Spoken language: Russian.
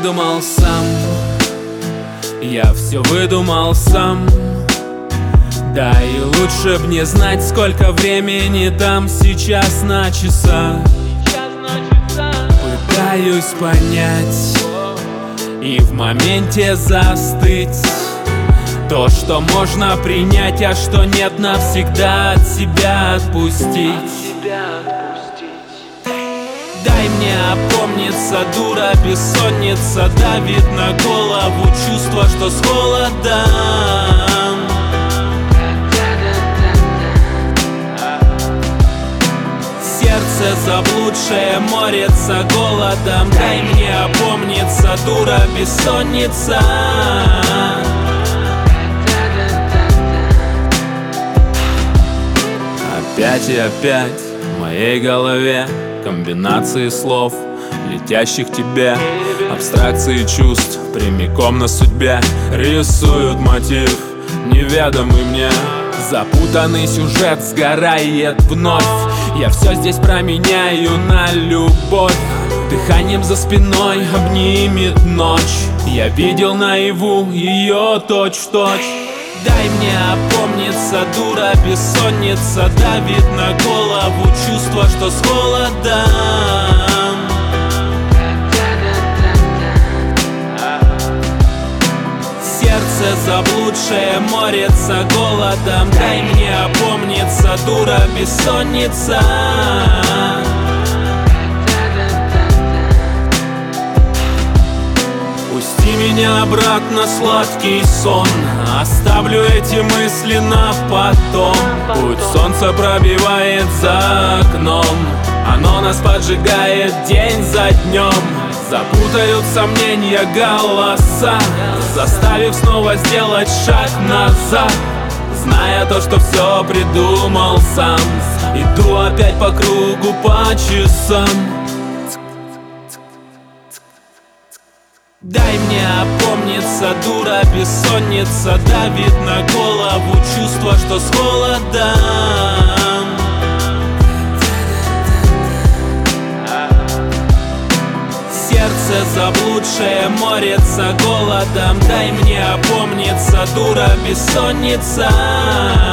выдумал сам, я все выдумал сам. Да и лучше б не знать, сколько времени там сейчас на часах. Пытаюсь понять и в моменте застыть. То, что можно принять, а что нет, навсегда от себя отпустить. Дай мне опомниться, дура, бессонница давит на голову чувство, что с холодом. Сердце заблудшее морится голодом. Дай мне опомниться, дура, бессонница. Опять и опять в моей голове комбинации слов, летящих тебе, абстракции чувств прямиком на судьбе рисуют мотив, неведомый мне. Запутанный сюжет сгорает вновь. Я все здесь променяю на любовь. Дыханием за спиной обнимет ночь. Я видел наяву ее точь-в-точь. Дай мне опомниться, дура, бессонница давит на голову чувство, что с холодом. Сердце заблудшее морится голодом. Дай мне опомниться, дура, бессонница. Пусти меня обратно, сладкий сон. Оставлю эти мысли на потом. Путь солнца пробивает за окном. Оно нас поджигает день за днем. Запутают сомнения голоса, заставив снова сделать шаг назад. Зная то, что все придумал сам, иду опять по кругу, по часам. Дай мне опомниться, дура, бессонница давит на голову чувство, что с холодом. Сердце заблудшее морится голодом. Дай мне опомниться, дура, бессонница.